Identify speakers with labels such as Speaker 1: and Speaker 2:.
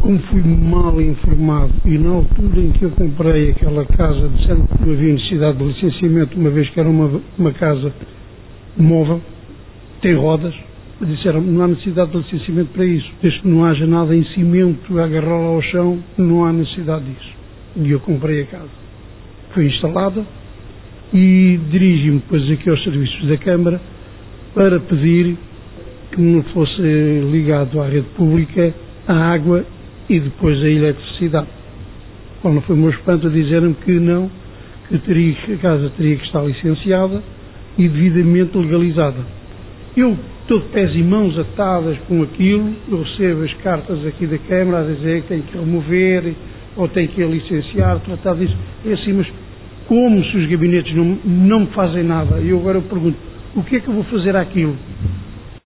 Speaker 1: como fui mal informado e na altura em que eu comprei aquela casa, disseram que não havia necessidade de licenciamento, uma vez que era uma casa móvel, tem rodas, disseram que não há necessidade de licenciamento para isso, desde que não haja nada em cimento a agarrá-la ao chão, não há necessidade disso. E eu comprei a casa. Foi instalada e dirigi-me depois aqui aos serviços da Câmara para pedir que me fosse ligado à rede pública a água e depois a eletricidade. Quando foi o meu espanto a dizer-me que não, que a casa teria que estar licenciada e devidamente legalizada. Eu, todo pés e mãos atadas com aquilo, eu recebo as cartas aqui da Câmara a dizer que tem que remover ou tem que licenciar, tratar disso. É assim, mas como se os gabinetes não me fazem nada? E eu agora pergunto, o que é que eu vou fazer àquilo?